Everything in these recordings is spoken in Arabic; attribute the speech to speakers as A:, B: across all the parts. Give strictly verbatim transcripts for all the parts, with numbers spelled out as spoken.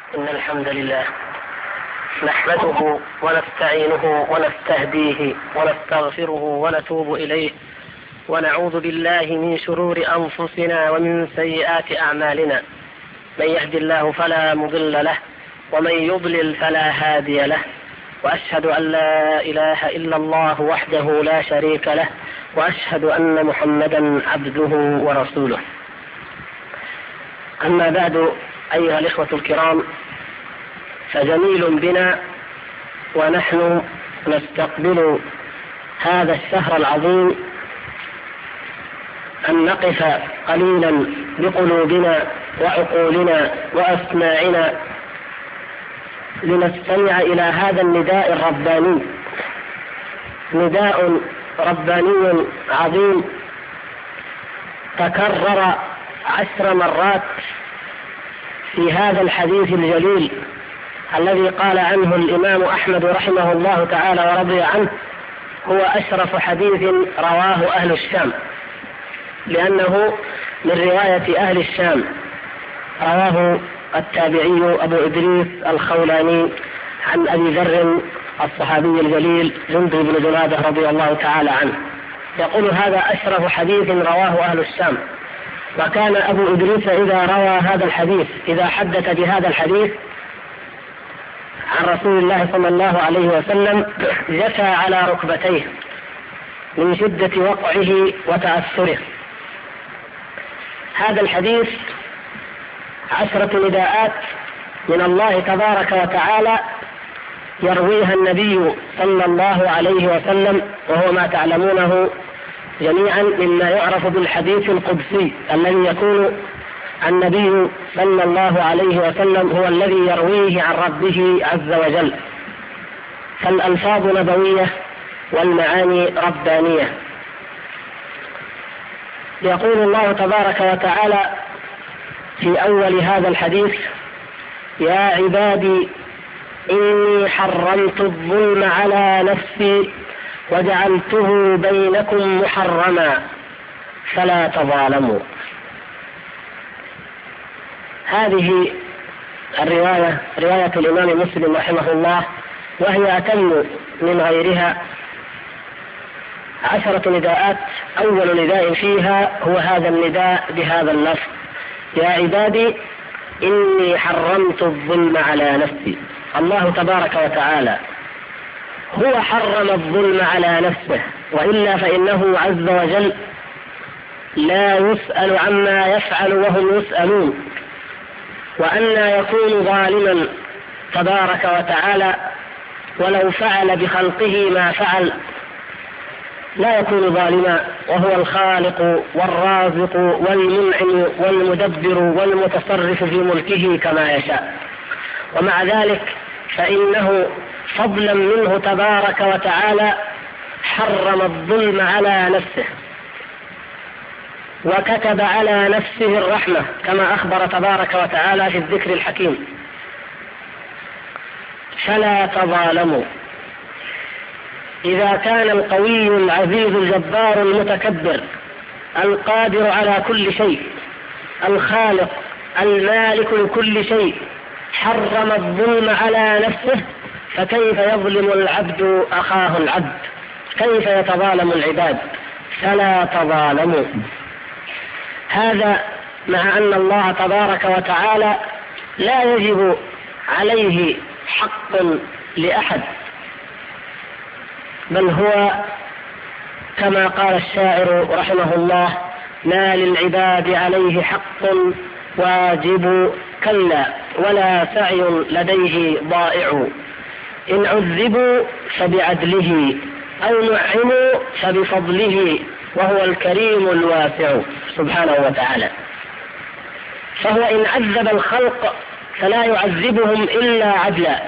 A: إن الحمد لله نحمده ونستعينه ونستهديه ونستغفره ونتوب إليه، ونعوذ بالله من شرور أنفسنا ومن سيئات أعمالنا. من يهد الله فلا مضل له، ومن يضلل فلا هادي له، وأشهد أن لا إله إلا الله وحده لا شريك له، وأشهد أن محمدا عبده ورسوله. أما بعد، أيها الإخوة الكرام، فجميل بنا ونحن نستقبل هذا الشهر العظيم أن نقف قليلا بقلوبنا وعقولنا وأسماعنا لنستمع إلى هذا النداء الرباني، نداء رباني عظيم تكرر عشر مرات في هذا الحديث الجليل الذي قال عنه الإمام أحمد رحمه الله تعالى ورضي عنه: هو أشرف حديث رواه أهل الشام، لأنه من رواية أهل الشام، رواه التابعي أبو إدريس الخولاني عن أبي ذر الصحابي الجليل جندب بن جنادة رضي الله تعالى عنه، يقول: هذا أشرف حديث رواه أهل الشام. وكان أبو إدريس إذا روى هذا الحديث، إذا حدث بهذا الحديث عن رسول الله صلى الله عليه وسلم، جثى على ركبتيه من شدة وقعه وتأثره. هذا الحديث عشرة نداءات من الله تبارك وتعالى يرويها النبي صلى الله عليه وسلم، وهو ما تعلمونه جميعا مما يعرف بالحديث القدسي، الذي يكون النبي صلى الله عليه وسلم هو الذي يرويه عن ربه عز وجل، فالألفاظ نبوية والمعاني ربانية. يقول الله تبارك وتعالى في أول هذا الحديث: يا عبادي إني حرمت الظلم على نفسي وجعلته بينكم محرما فلا تظالموا. هذه الرواية رواية الإمام مسلم رحمه الله، وهي أتم من غيرها، عشرة نداءات. أول نداء فيها هو هذا النداء بهذا اللفظ: يا عبادي إني حرمت الظلم على نفسي. الله تبارك وتعالى هو حرم الظلم على نفسه، وإلا فإنه عز وجل لا يسأل عما يفعل وهم يسألون. وأن يكون ظالما تبارك وتعالى ولو فعل بخلقه ما فعل؟ لا يكون ظالما، وهو الخالق والرازق والمنعم والمدبر والمتصرف في ملكه كما يشاء. ومع ذلك فإنه فضلا منه تبارك وتعالى حرم الظلم على نفسه، وكتب على نفسه الرحمة كما أخبر تبارك وتعالى في الذكر الحكيم: فلا تظالموا. إذا كان القوي العزيز الجبار المتكبر القادر على كل شيء الخالق المالك لكل شيء حرم الظلم على نفسه، فكيف يظلم العبد أخاه العبد؟ كيف يتظالم العباد؟ فلا تظالموا. هذا مع أن الله تبارك وتعالى لا يجب عليه حق لأحد، بل هو كما قال الشاعر رحمه الله: ما للعباد عليه حق واجب كلا ولا سعي لديه ضائع، إن عذبوا فبعدله أو نعموا فبفضله وهو الكريم الواسع سبحانه وتعالى. فهو إن عذب الخلق فلا يعذبهم إلا عدلا،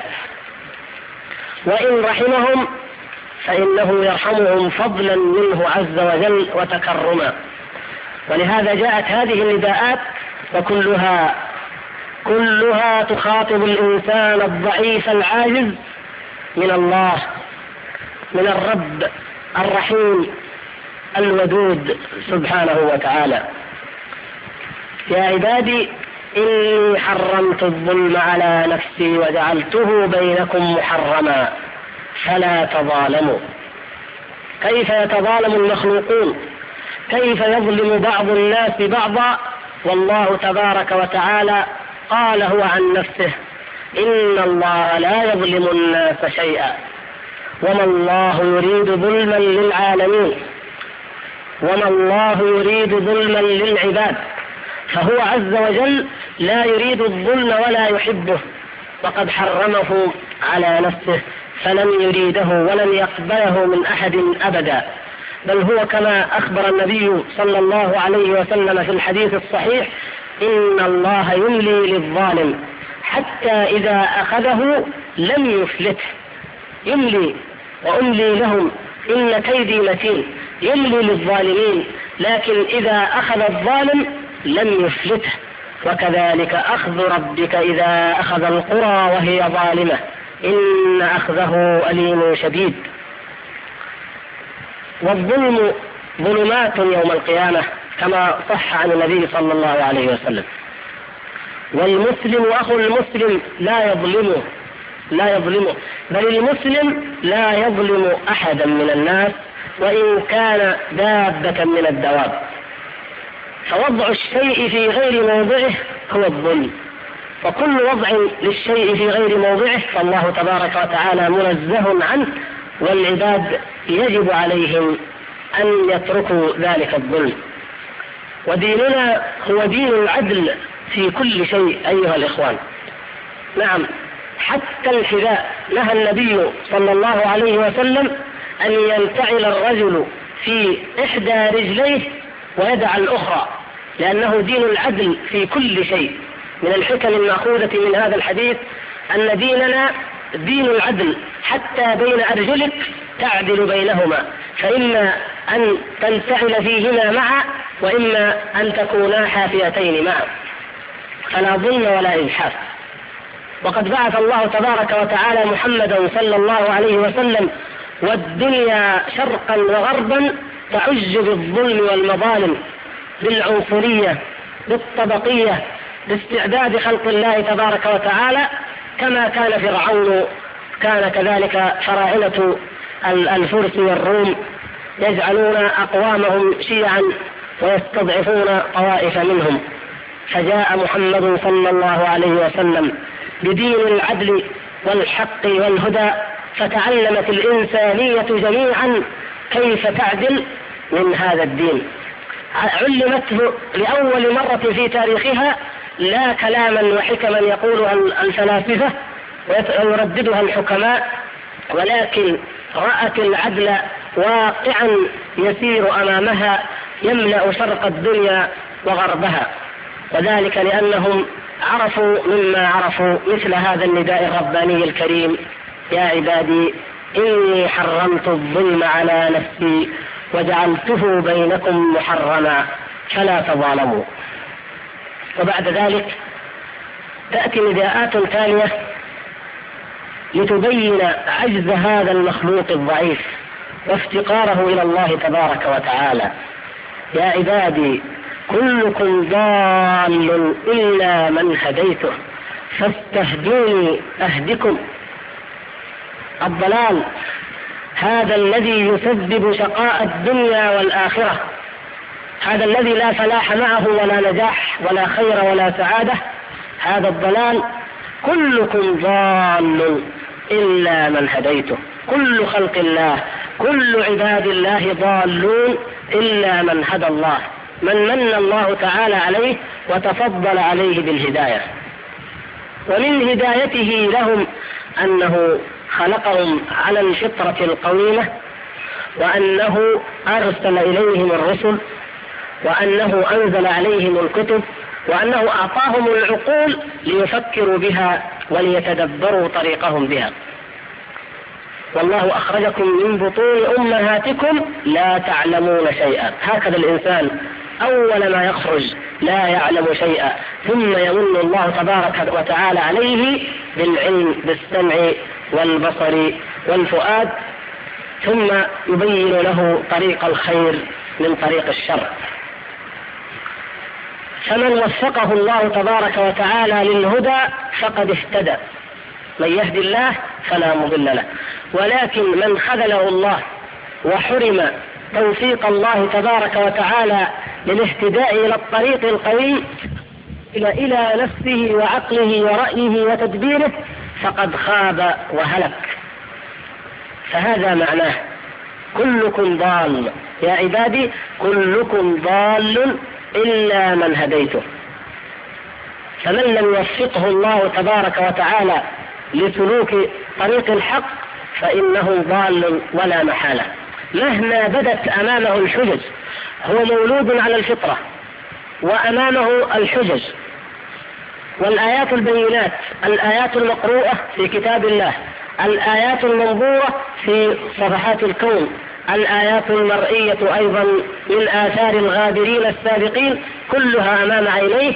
A: وإن رحمهم فإنه يرحمهم فضلا منه عز وجل وتكرما. ولهذا جاءت هذه النداءات وكلها كلها تخاطب الإنسان الضعيف العاجز من الله، من الرب الرحيم الودود سبحانه وتعالى. يا عبادي إني حرمت الظلم على نفسي وجعلته بينكم محرما فلا تظالموا. كيف يتظالم المخلوقون؟ كيف يظلم بعض الناس بعضا والله تبارك وتعالى قال هو عن نفسه إن الله لا يظلم الناس شيئا وما الله يريد ظلما للعالمين وما الله يريد ظلما للعباد، فهو عز وجل لا يريد الظلم ولا يحبه وقد حرمه على نفسه فلم يريده ولن يقبله من أحد أبدا، بل هو كما أخبر النبي صلى الله عليه وسلم في الحديث الصحيح إن الله يملي للظالم حتى إذا أخذه لم يفلته. يملي وأملي لهم إن كيدي متين، يملي للظالمين لكن إذا أخذ الظالم لم يفلته، وكذلك أخذ ربك إذا أخذ القرى وهي ظالمة إن أخذه أليم شديد. والظلم ظلمات يوم القيامة كما صح عن النبي صلى الله عليه وسلم. والمسلم أخو المسلم لا يظلمه لا يظلمه بل المسلم لا يظلم أحدا من الناس وإن كان دابة من الدواب، فوضع الشيء في غير موضعه هو الظلم، وكل وضع للشيء في غير موضعه فالله تبارك وتعالى منزه عنه، والعباد يجب عليهم أن يتركوا ذلك الظلم. وديننا هو دين العدل في كل شيء أيها الإخوان. نعم، حتى الحذاء نهى النبي صلى الله عليه وسلم أن ينتعل الرجل في إحدى رجليه ويدع الأخرى، لأنه دين العدل في كل شيء. من الحكم المأخوذة من هذا الحديث أن ديننا دين العدل، حتى بين أرجلك تعدل بينهما، فإما أن تنتعل فيهما معا وإما أن تكونا حافيتين معا، فلا ظلم ولا إجحاف. وقد بعث الله تبارك وتعالى محمدا صلى الله عليه وسلم والدنيا شرقا وغربا تعج بالظلم والمظالم، بالعنصرية، بالطبقية، باستعداد خلق الله تبارك وتعالى، كما كان فرعون كان كذلك فراعنة الفرس والروم يجعلون أقوامهم شيعا ويستضعفون طوائف منهم. فجاء محمد صلى الله عليه وسلم بدين العدل والحق والهدى، فتعلمت الإنسانية جميعا كيف تعدل من هذا الدين. علمته لأول مرة في تاريخها لا كلاما وحكما يقولها الفلاسفة ويرددها الحكماء، ولكن رأت العدل واقعا يسير أمامها يملأ شرق الدنيا وغربها، وذلك لأنهم عرفوا مما عرفوا مثل هذا النداء الرباني الكريم: يا عبادي إني حرمت الظلم على نفسي وجعلته بينكم محرما فلا تظالموا. وبعد ذلك تأتي نداءات ثانية لتبين عجز هذا المخلوق الضعيف وافتقاره إلى الله تبارك وتعالى: يا عبادي كلكم ضال إلا من هديته فاستهدوني أهدكم. الضلال هذا الذي يسبب شقاء الدنيا والآخرة، هذا الذي لا فلاح معه ولا نجاح ولا خير ولا سعادة، هذا الضلال كلكم ضال إلا من هديته. كل خلق الله، كل عباد الله ضالون إلا من هدى الله، من من الله تعالى عليه وتفضل عليه بالهداية. ومن هدايته لهم أنه خلقهم على الفطرة القويمة، وأنه أرسل إليهم الرسل، وأنه أنزل عليهم الكتب، وأنه أعطاهم العقول ليفكروا بها وليتدبروا طريقهم بها. والله أخرجكم من بطون أمهاتكم لا تعلمون شيئا. هكذا الإنسان أول ما يخرج لا يعلم شيئا، ثم يمن الله تبارك وتعالى عليه بالعلم بالسمع والبصر والفؤاد، ثم يبين له طريق الخير من طريق الشر. فمن وفقه الله تبارك وتعالى للهدى فقد اهتدى، من يهد الله فلا مضل له. ولكن من خذله الله وحرم توفيق الله تبارك وتعالى للاهتداء إلى الطريق القوي إلى إلى نفسه وعقله ورأيه وتدبيره فقد خاب وهلك. فهذا معناه كلكم ضال يا عبادي، كلكم ضال إلا من هديته. فمن لم يوفقه الله تبارك وتعالى لسلوك طريق الحق فإنه ضال ولا محالة، مهما بدت أمامه الحجج. هو مولود على الفطرة وأمامه الحجج والآيات البينات، الآيات المقروءة في كتاب الله، الآيات المنظورة في صفحات الكون، الآيات المرئية أيضا من آثار الغابرين السابقين، كلها أمام عينيه،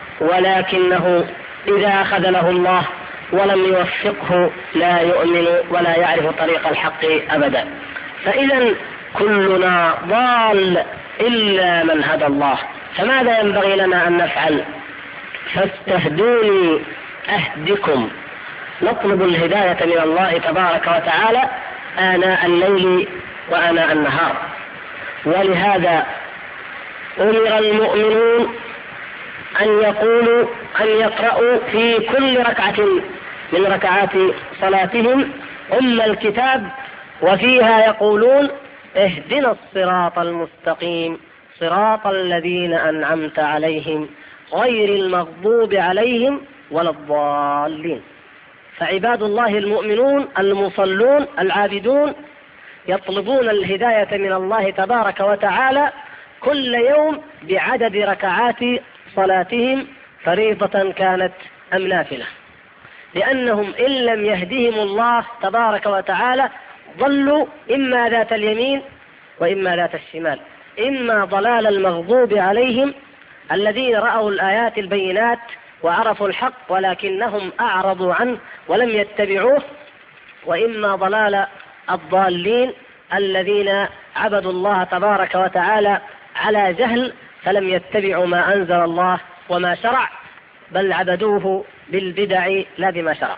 A: ولكنه إذا خذله الله ولم يوفقه لا يؤمن ولا يعرف طريق الحق أبدا. فإذا كلنا ضال إلا من هدى الله. فماذا ينبغي لنا أن نفعل؟ فاستهدوني أهدكم. نطلب الهداية من الله تبارك وتعالى آناء الليل وآناء النهار. ولهذا أمر المؤمنون أن يقولوا أن يقرأوا في كل ركعة من ركعات صلاتهم أم الكتاب، وفيها يقولون اهدنا الصراط المستقيم صراط الذين أنعمت عليهم غير المغضوب عليهم ولا الضالين. فعباد الله المؤمنون المصلون العابدون يطلبون الهداية من الله تبارك وتعالى كل يوم بعدد ركعات صلاتهم فريضة كانت أم نافلة، لأنهم إن لم يهدهم الله تبارك وتعالى ضلوا إما ذات اليمين وإما ذات الشمال، إما ضلال المغضوب عليهم الذين رأوا الآيات البينات وعرفوا الحق ولكنهم أعرضوا عنه ولم يتبعوه، وإما ضلال الضالين الذين عبدوا الله تبارك وتعالى على جهل فلم يتبعوا ما أنزل الله وما شرع، بل عبدوه بالبدع لا بما شرع.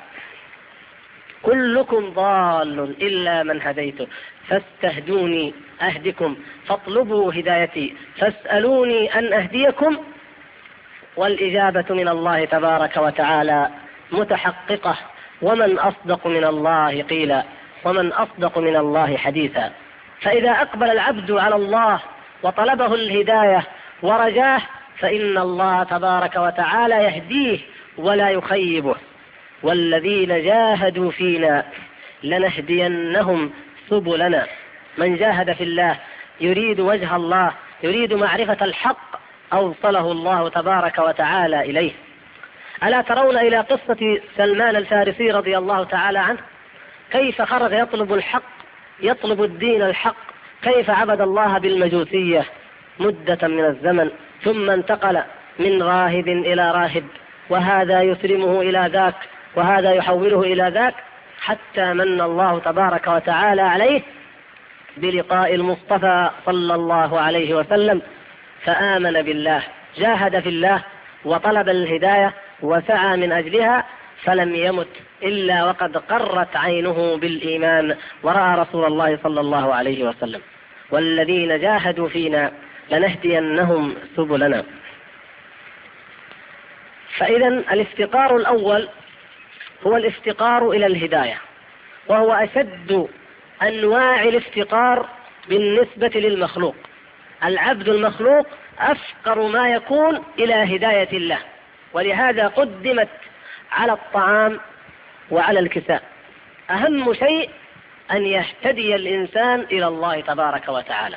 A: كلكم ضال إلا من هديته فاستهدوني أهدكم، فاطلبوا هدايتي، فاسألوني أن أهديكم. والإجابة من الله تبارك وتعالى متحققة، ومن أصدق من الله قيلا ومن أصدق من الله حديثا. فإذا أقبل العبد على الله وطلبه الهداية ورجاه فإن الله تبارك وتعالى يهديه ولا يخيبه. والذين جاهدوا فينا لنهدينهم سبلنا. من جاهد في الله يريد وجه الله، يريد معرفة الحق، أوصله الله تبارك وتعالى إليه. ألا ترون إلى قصة سلمان الفارسي رضي الله تعالى عنه، كيف خرج يطلب الحق، يطلب الدين الحق، كيف عبد الله بالمجوسية مدة من الزمن، ثم انتقل من راهب إلى راهب، وهذا يسلمه إلى ذاك وهذا يحوله إلى ذاك، حتى من الله تبارك وتعالى عليه بلقاء المصطفى صلى الله عليه وسلم، فآمن بالله، جاهد في الله وطلب الهداية وسعى من أجلها، فلم يمت إلا وقد قرت عينه بالإيمان ورأى رسول الله صلى الله عليه وسلم. والذين جاهدوا فينا لنهدينهم سبلنا. فإذا الافتقار الأول هو الافتقار إلى الهداية، وهو أشد أنواع الافتقار بالنسبة للمخلوق. العبد المخلوق أفقر ما يكون إلى هداية الله، ولهذا قدمت على الطعام وعلى الكساء. أهم شيء أن يهتدي الإنسان إلى الله تبارك وتعالى،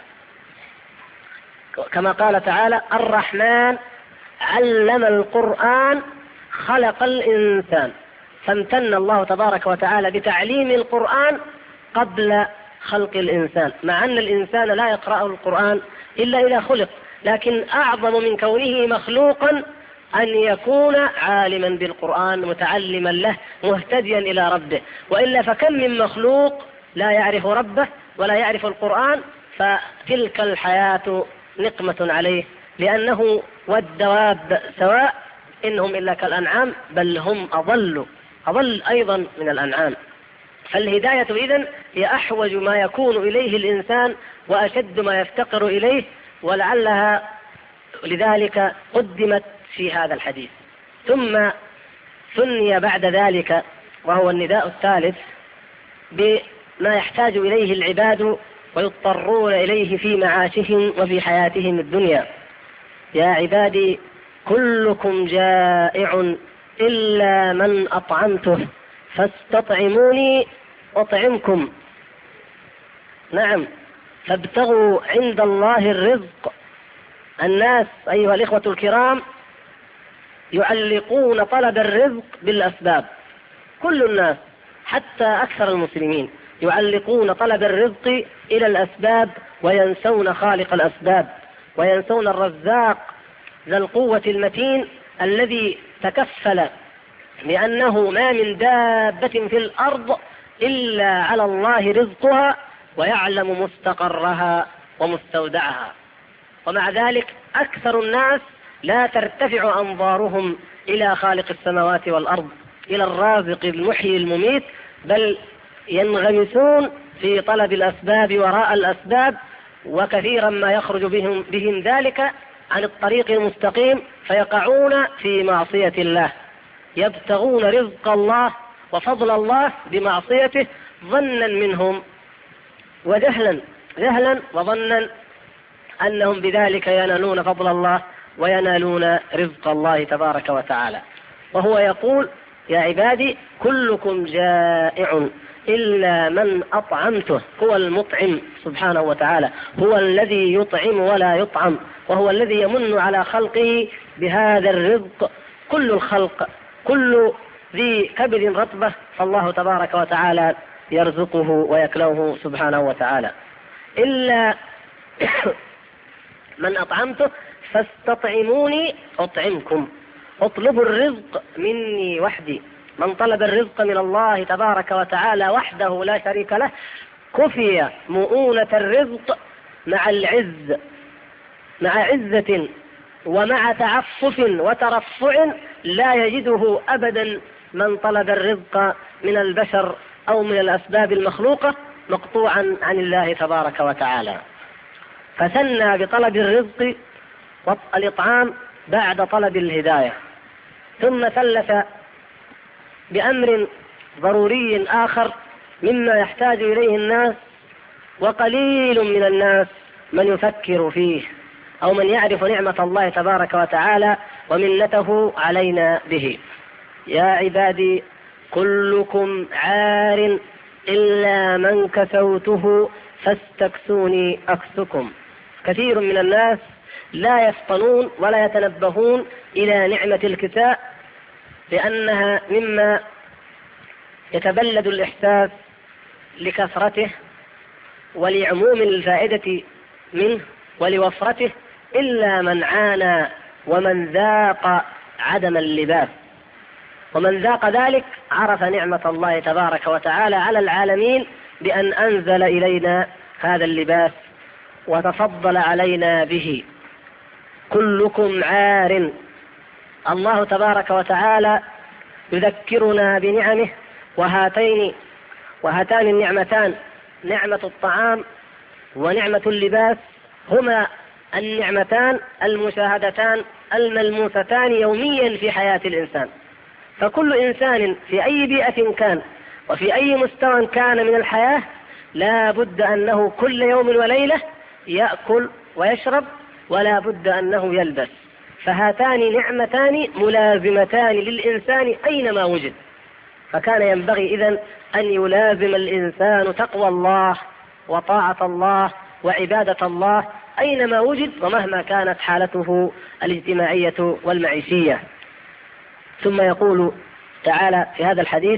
A: كما قال تعالى الرحمن علم القرآن خلق الإنسان، فامتن الله تبارك وتعالى بتعليم القرآن قبل خلق الإنسان، مع أن الإنسان لا يقرأ القرآن إلا إذا خلق، لكن أعظم من كونه مخلوقا أن يكون عالما بالقرآن متعلما له مهتديا إلى ربه. وإلا فكم من مخلوق لا يعرف ربه ولا يعرف القرآن، فتلك الحياة نقمة عليه لأنه والدواب سواء إنهم إلا كالأنعام بل هم أضل أضل أيضا من الأنعام. فالهداية إذن هي أحوج ما يكون إليه الإنسان وأشد ما يفتقر إليه، ولعلها لذلك قدمت في هذا الحديث. ثم ثني بعد ذلك وهو النداء الثالث بما يحتاج إليه العباد ويضطرون إليه في معاشهم وفي حياتهم الدنيا. يا عبادي كلكم جائع إلا من أطعمته فاستطعموني أطعمكم. نعم، فابتغوا عند الله الرزق. الناس أيها الإخوة الكرام يعلقون طلب الرزق بالأسباب، كل الناس حتى أكثر المسلمين يعلقون طلب الرزق إلى الأسباب وينسون خالق الأسباب، وينسون الرزاق ذا القوة المتين الذي تكفل لأنه ما من دابة في الأرض إلا على الله رزقها ويعلم مستقرها ومستودعها. ومع ذلك أكثر الناس لا ترتفع أنظارهم إلى خالق السماوات والأرض، إلى الرازق المحيي المميت، بل ينغمسون في طلب الأسباب وراء الأسباب، وكثيرا ما يخرج بهم, بهم ذلك عن الطريق المستقيم فيقعون في معصية الله، يبتغون رزق الله وفضل الله بمعصيته ظنا منهم وجهلا جهلا وظنا أنهم بذلك ينالون فضل الله وينالون رزق الله تبارك وتعالى. وهو يقول يا عبادي كلكم جائع إلا من أطعمته. هو المطعم سبحانه وتعالى، هو الذي يطعم ولا يطعم، وهو الذي يمن على خلقه بهذا الرزق. كل الخلق كل ذي كبد رطبة فالله تبارك وتعالى يرزقه ويكلوه سبحانه وتعالى. إلا من أطعمته فاستطعموني أطعمكم. اطلبوا الرزق مني وحدي. من طلب الرزق من الله تبارك وتعالى وحده لا شريك له كفي مؤونة الرزق مع العز، مع عزة ومع تعفف وترفع لا يجده أبدا من طلب الرزق من البشر أو من الأسباب المخلوقة مقطوعا عن الله تبارك وتعالى. فثنى بطلب الرزق والإطعام بعد طلب الهداية، ثم ثلث بأمر ضروري آخر مما يحتاج إليه الناس، وقليل من الناس من يفكر فيه أو من يعرف نعمة الله تبارك وتعالى ومنته علينا به. يا عبادي كلكم عار إلا من كسوته فاستكسوني أكسكم. كثير من الناس لا يفطنون ولا يتنبهون إلى نعمة الكساء، لأنها مما يتبلد الإحساس لكثرته ولعموم الفائدة منه ولوفرته، إلا من عانى ومن ذاق عدم اللباس. ومن ذاق ذلك عرف نعمة الله تبارك وتعالى على العالمين بأن أنزل إلينا هذا اللباس وتفضل علينا به. كلكم عار. الله تبارك وتعالى يذكرنا بنعمه، وهاتين وهاتان النعمتان نعمة الطعام ونعمة اللباس هما النعمتان المشاهدتان الملموستان يوميا في حياة الإنسان. فكل إنسان في أي بيئة كان وفي أي مستوى كان من الحياة لا بد أنه كل يوم وليلة يأكل ويشرب، ولا بد أنه يلبس. فهاتان نعمتان ملازمتان للإنسان أينما وجد. فكان ينبغي إذن أن يلازم الإنسان تقوى الله وطاعة الله وعبادة الله أينما وجد ومهما كانت حالته الاجتماعية والمعيشية. ثم يقول تعالى في هذا الحديث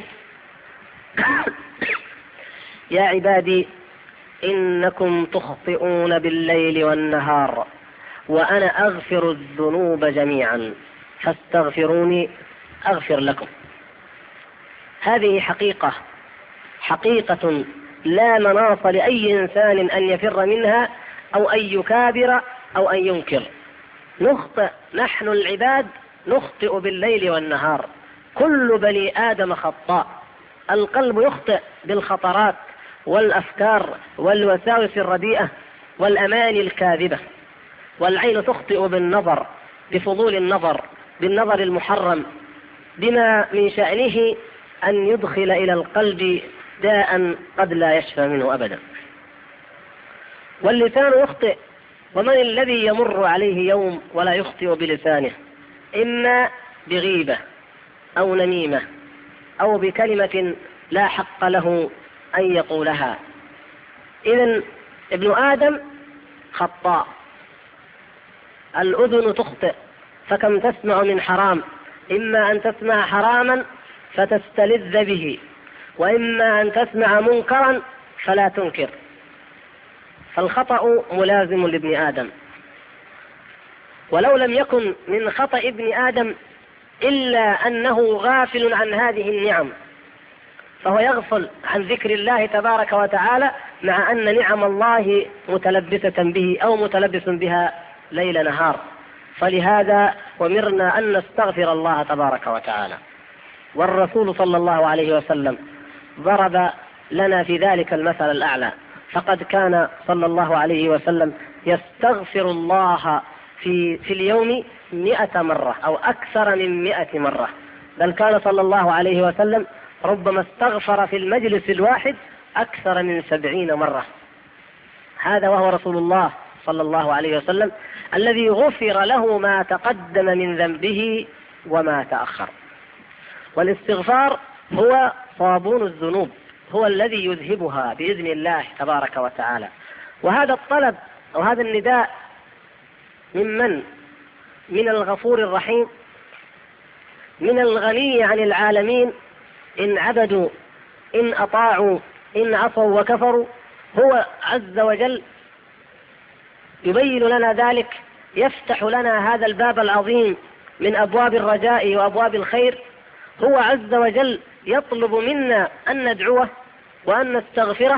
A: يا عبادي إنكم تخطئون بالليل والنهار وأنا أغفر الذنوب جميعا فاستغفروني أغفر لكم. هذه حقيقة حقيقة لا مناص لأي إنسان أن يفر منها أو أن يكابر أو أن ينكر. نخطئ نحن العباد، نخطئ بالليل والنهار، كل بني آدم خطاء. القلب يخطئ بالخطرات والأفكار والوساوس الرديئة والأماني الكاذبة، والعين تخطئ بالنظر، بفضول النظر، بالنظر المحرم، بما من شأنه أن يدخل إلى القلب داء قد لا يشفى منه أبدا. واللسان يخطئ، ومن الذي يمر عليه يوم ولا يخطئ بلسانه؟ إما بغيبة أو نميمة أو بكلمة لا حق له أن يقولها. إذن ابن آدم خطاء. الأذن تخطئ، فكم تسمع من حرام، إما أن تسمع حراما فتستلذ به، وإما أن تسمع منكرا فلا تنكر. فالخطأ ملازم لابن آدم، ولو لم يكن من خطأ ابن آدم إلا أنه غافل عن هذه النعم، فهو يغفل عن ذكر الله تبارك وتعالى مع أن نعم الله متلبسة به أو متلبس بها ليل نهار. فلهذا أمرنا أن نستغفر الله تبارك وتعالى. والرسول صلى الله عليه وسلم ضرب لنا في ذلك المثل الأعلى، فقد كان صلى الله عليه وسلم يستغفر الله في, في اليوم مئة مرة أو أكثر من مئة مرة، بل كان صلى الله عليه وسلم ربما استغفر في المجلس الواحد أكثر من سبعين مرة. هذا وهو رسول الله صلى الله عليه وسلم الذي غفر له ما تقدم من ذنبه وما تأخر. والاستغفار هو صابون الذنوب، هو الذي يذهبها بإذن الله تبارك وتعالى. وهذا الطلب أو هذا النداء ممن؟ من الغفور الرحيم، من الغني عن العالمين، إن عبدوا إن أطاعوا إن عصوا وكفروا. هو عز وجل يبين لنا ذلك، يفتح لنا هذا الباب العظيم من أبواب الرجاء وأبواب الخير. هو عز وجل يطلب منا أن ندعوه وأن نستغفره.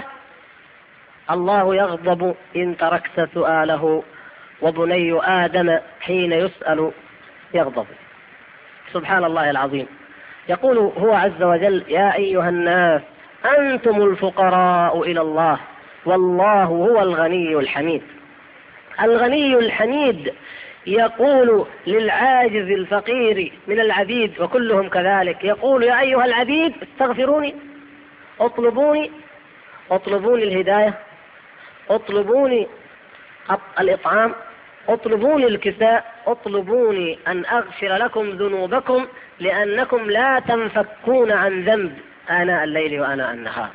A: الله يغضب إن تركت سؤاله، وبني آدم حين يسأل يغضب. سبحان الله العظيم. يقول هو عز وجل: يا أيها الناس أنتم الفقراء إلى الله والله هو الغني الحميد. الغني الحميد يقول للعاجز الفقير من العبيد، وكلهم كذلك، يقول: يا أيها العبيد استغفروني، اطلبوني، اطلبوني الهداية، اطلبوني الإطعام، اطلبوني الكساء، اطلبوني أن أغفر لكم ذنوبكم، لأنكم لا تنفكون عن ذنب آناء الليل وآناء النهار.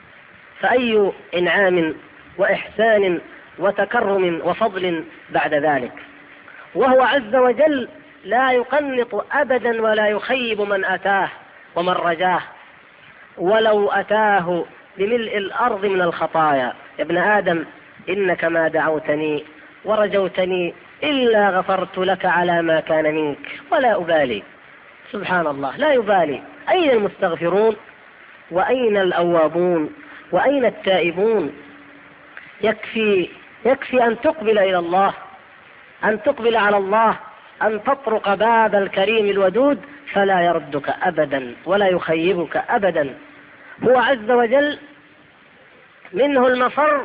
A: فأي إنعام وإحسان وتكرم وفضل بعد ذلك. وهو عز وجل لا يقنط أبدا ولا يخيب من أتاه ومن رجاه، ولو أتاه بملء الأرض من الخطايا. يا ابن آدم إنك ما دعوتني ورجوتني إلا غفرت لك على ما كان منك ولا أبالي. سبحان الله، لا يبالي. أين المستغفرون وأين الأوابون وأين التائبون؟ يكفي يكفي أن تقبل إلى الله، أن تقبل على الله، أن تطرق باب الكريم الودود فلا يردك أبدا ولا يخيبك أبدا. هو عز وجل منه المفر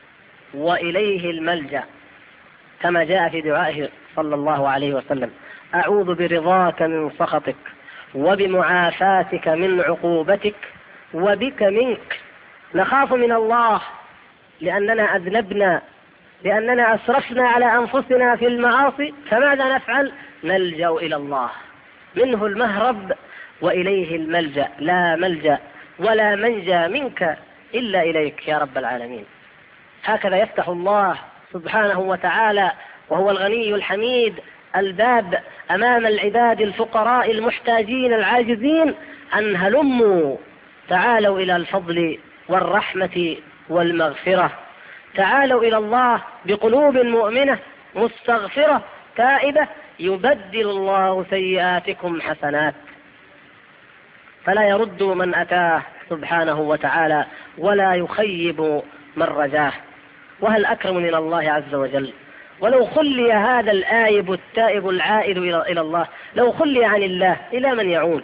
A: وإليه الملجأ، كما جاء في دعائه صلى الله عليه وسلم: أعوذ برضاك من سخطك وبمعافاتك من عقوبتك وبك منك. نخاف من الله لأننا أذنبنا، لأننا أسرفنا على أنفسنا في المعاصي، فماذا نفعل؟ نلجأ إلى الله، منه المهرب وإليه الملجأ، لا ملجأ ولا منجى منك إلا إليك يا رب العالمين. هكذا يفتح الله سبحانه وتعالى وهو الغني الحميد الباب أمام العباد الفقراء المحتاجين العاجزين، أن هلموا تعالوا إلى الفضل والرحمة والمغفرة، تعالوا إلى الله بقلوب مؤمنة مستغفرة تائبة، يبدل الله سيئاتكم حسنات. فلا يرد من أتاه سبحانه وتعالى ولا يخيب من رجاه. وهل أكرم من الله عز وجل؟ ولو خلي هذا الآيب التائب العائد إلى الله، لو خلي عن الله، إلى من يعود؟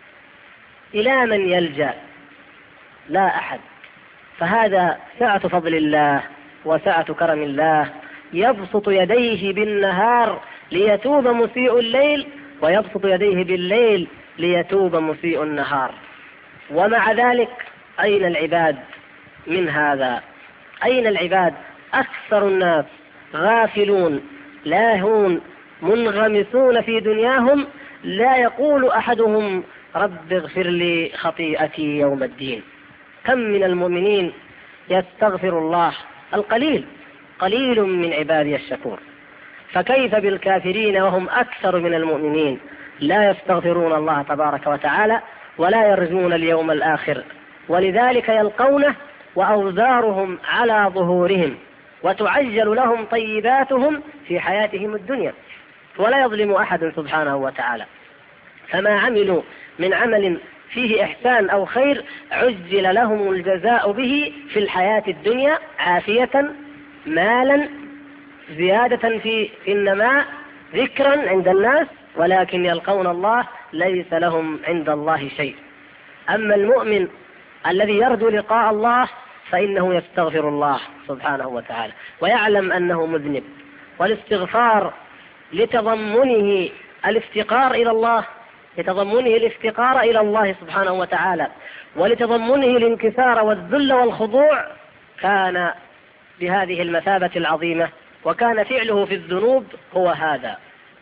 A: إلى من يلجأ؟ لا أحد. فهذا سعة فضل الله وسعة كرم الله، يبسط يديه بالنهار ليتوب مسيء الليل، ويبسط يديه بالليل ليتوب مسيء النهار. ومع ذلك أين العباد من هذا؟ أين العباد؟ أكثر الناس غافلون لاهون منغمسون في دنياهم، لا يقول أحدهم رب اغفر لي خطيئتي يوم الدين. كم من المؤمنين يستغفر الله؟ القليل، قليل من عبادي الشكور. فكيف بالكافرين وهم أكثر من المؤمنين، لا يستغفرون الله تبارك وتعالى ولا يرجون اليوم الآخر، ولذلك يلقونه وأوزارهم على ظهورهم، وتعجل لهم طيباتهم في حياتهم الدنيا، ولا يظلم أحد سبحانه وتعالى. فما عملوا من عمل فيه إحسان أو خير عجل لهم الجزاء به في الحياة الدنيا، عافية، مالا، زيادة في النماء، ذكرا عند الناس، ولكن يلقون الله ليس لهم عند الله شيء. أما المؤمن الذي يرجو لقاء الله فإنه يستغفر الله سبحانه وتعالى ويعلم أنه مذنب، والاستغفار لتضمنه الافتقار إلى الله، لتضمنه الافتقار إلى الله سبحانه وتعالى، ولتضمنه الانكسار والذل والخضوع، كان بهذه المثابة العظيمة، وكان فعله في الذنوب هو هذا.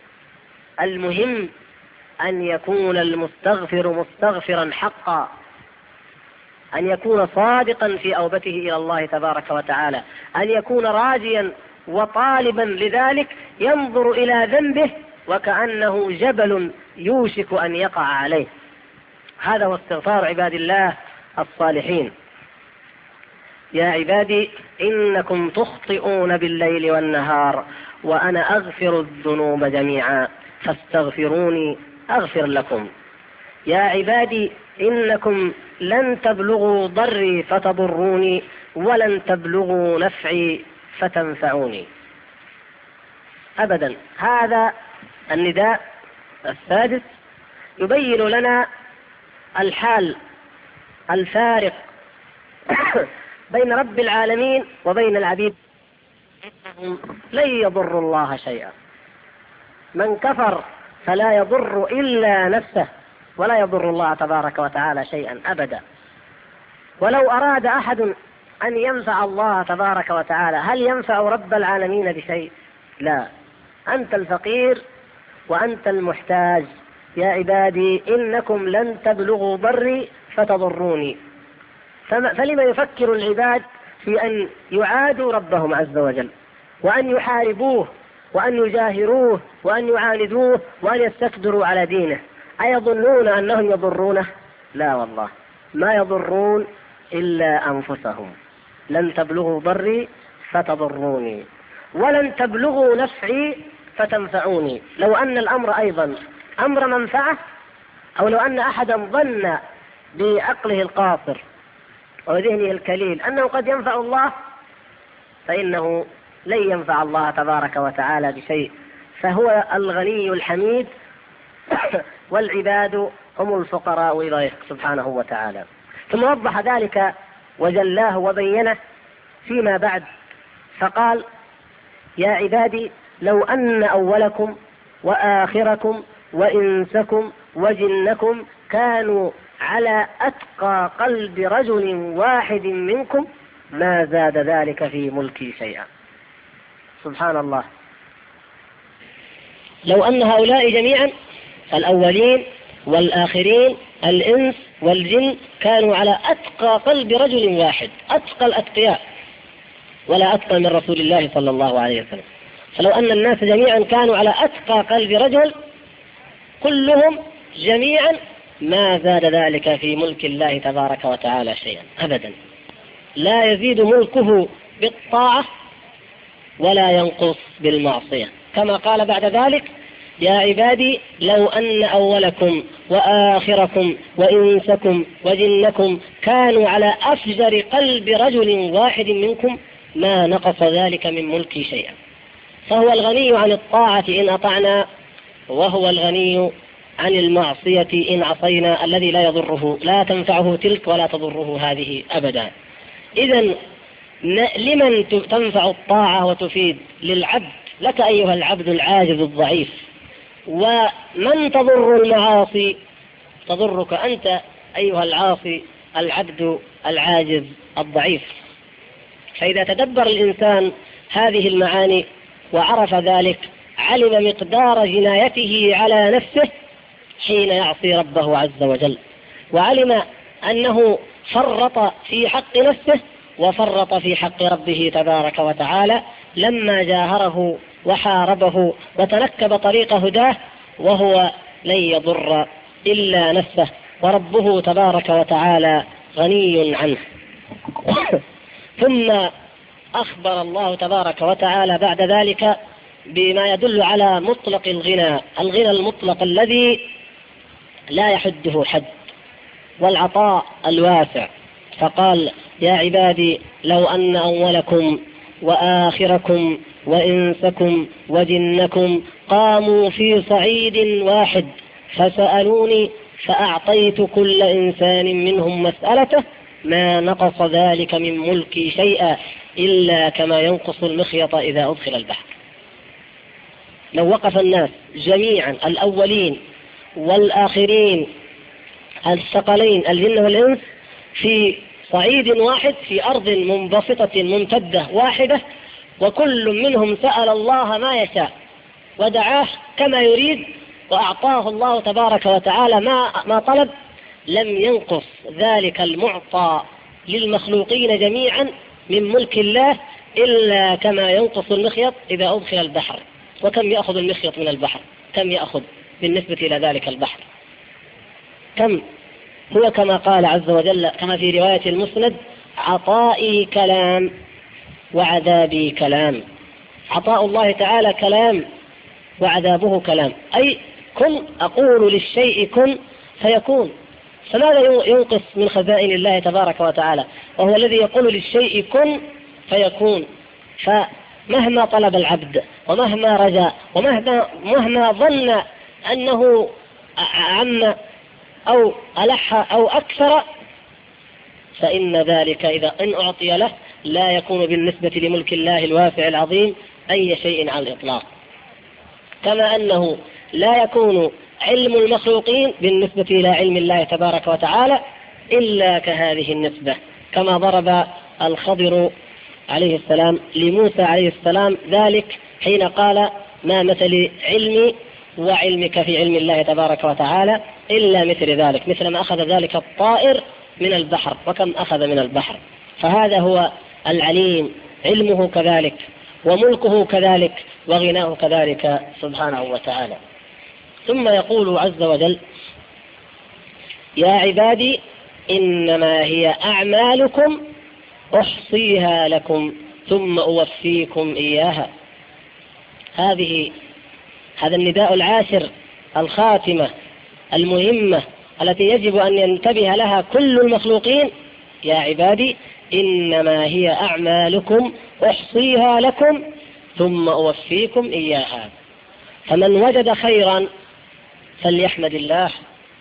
A: المهم أن يكون المستغفر مستغفرا حقا، أن يكون صادقا في أوبته إلى الله تبارك وتعالى، أن يكون راجيا وطالبا لذلك، ينظر إلى ذنبه وكأنه جبل يوشك أن يقع عليه. هذا هو استغفار عباد الله الصالحين. يا عبادي إنكم تخطئون بالليل والنهار وأنا أغفر الذنوب جميعا فاستغفروني أغفر لكم. يا عبادي إنكم لن تبلغوا ضري فتضروني ولن تبلغوا نفعي فتنفعوني أبدا. هذا النداء السادس يبين لنا الحال الفارق بين رب العالمين وبين العبيد، إنهم لن يضروا الله شيئا. من كفر فلا يضر إلا نفسه ولا يضر الله تبارك وتعالى شيئا أبدا. ولو أراد أحد أن ينفع الله تبارك وتعالى، هل ينفع رب العالمين بشيء؟ لا. أنت الفقير وأنت المحتاج. يا عبادي إنكم لن تبلغوا ضري فتضروني. فلما يفكر العباد في أن يعادوا ربهم عز وجل، وأن يحاربوه، وأن يجاهروه، وأن يعاندوه، وأن يستكبروا على دينه؟ أيظنون أنهم يضرونه؟ لا والله، ما يضرون إلا أنفسهم. لن تبلغوا ضري فتضروني ولن تبلغوا نفعي فتنفعوني. لو أن الأمر أيضا أمر منفعة، أو لو أن أحدا ظن بعقله القاصر وذهنه الكليل أنه قد ينفع الله، فإنه لن ينفع الله تبارك وتعالى بشيء، فهو الغني الحميد والعباد هم الفقراء إليه سبحانه وتعالى. ثم وضح ذلك وجلاه وبينه فيما بعد فقال: يا عبادي لو أن أولكم وآخركم وإنسكم وجنكم كانوا على أتقى قلب رجل واحد منكم ما زاد ذلك في ملكي شيئا. سبحان الله. لو أن هؤلاء جميعا الأولين والآخرين الإنس والجن كانوا على أتقى قلب رجل واحد، أتقى الأتقياء، ولا أتقى من رسول الله صلى الله عليه وسلم. فلو أن الناس جميعا كانوا على أتقى قلب رجل كلهم جميعا ما زاد ذلك في ملك الله تبارك وتعالى شيئا أبدا. لا يزيد ملكه بالطاعة ولا ينقص بالمعصية، كما قال بعد ذلك: يا عبادي لو أن أولكم وآخركم وإنسكم وجنكم كانوا على أفجر قلب رجل واحد منكم ما نقص ذلك من ملكي شيئا. فهو الغني عن الطاعة إن أطعنا، وهو الغني عن المعصية إن عصينا، الذي لا يضره لا تنفعه تلك ولا تضره هذه أبدا. إذن لمن تنفع الطاعة وتفيد؟ للعبد، لك أيها العبد العاجز الضعيف. ومن تضر المعاصي؟ تضرك أنت أيها العاصي العبد العاجز الضعيف. فإذا تدبر الإنسان هذه المعاني وعرف ذلك، علم مقدار جنايته على نفسه حين يعصي ربه عز وجل، وعلم أنه فرط في حق نفسه وفرط في حق ربه تبارك وتعالى لما جاهره وحاربه وتنكب طريق هداه، وهو لن يضر إلا نفسه، وربه تبارك وتعالى غني عنه. ثم أخبر الله تبارك وتعالى بعد ذلك بما يدل على مطلق الغنى، الغنى المطلق الذي لا يحده حد، والعطاء الواسع. فقال: يا عبادي لو أن أولكم وآخركم وإنسكم وجنكم قاموا في صعيد واحد فسألوني فأعطيت كل إنسان منهم مسألته ما نقص ذلك من ملكي شيئا إلا كما ينقص المخيط إذا أدخل البحر. لو وقف الناس جميعا الأولين والآخرين الثقلين الجن والإنس في صعيد واحد في أرض منبسطة ممتدة واحدة، وكل منهم سأل الله ما يشاء ودعاه كما يريد وأعطاه الله تبارك وتعالى ما ما طلب، لم ينقص ذلك المعطى للمخلوقين جميعا من ملك الله إلا كما ينقص المخيط إذا أدخل البحر. وكم يأخذ المخيط من البحر؟ كم يأخذ بالنسبة إلى ذلك البحر؟ كم هو؟ كما قال عز وجل كما في رواية المسند: عطائي كلام وعذابي كلام. عطاء الله تعالى كلام وعذابه كلام، أي كن، أقول للشيء كن فيكون. فماذا ينقص من خزائن الله تبارك وتعالى؟ وهو الذي يقول للشيء كن فيكون. فمهما طلب العبد ومهما رجا ومهما مهما ظن أنه عم أو ألح أو أكثر، فإن ذلك إذا إن أعطي له لا يكون بالنسبة لملك الله الواسع العظيم أي شيء على الإطلاق. كما أنه لا يكون علم المخلوقين بالنسبة إلى علم الله تبارك وتعالى إلا كهذه النسبة، كما ضرب الخضر عليه السلام لموسى عليه السلام ذلك حين قال: ما مثل علمي وعلمك في علم الله تبارك وتعالى إلا مثل ذلك، مثل ما أخذ ذلك الطائر من البحر، وكم أخذ من البحر. فهذا هو العليم، علمه كذلك وملكه كذلك وغناه كذلك سبحانه وتعالى. ثم يقول عز وجل: يا عبادي إنما هي أعمالكم أحصيها لكم ثم أوفيكم إياها. هذه هذا النداء العاشر، الخاتمة المهمة التي يجب أن ينتبه لها كل المخلوقين: يا عبادي إنما هي أعمالكم أحصيها لكم ثم أوفيكم إياها. فمن وجد خيرا فليحمد الله.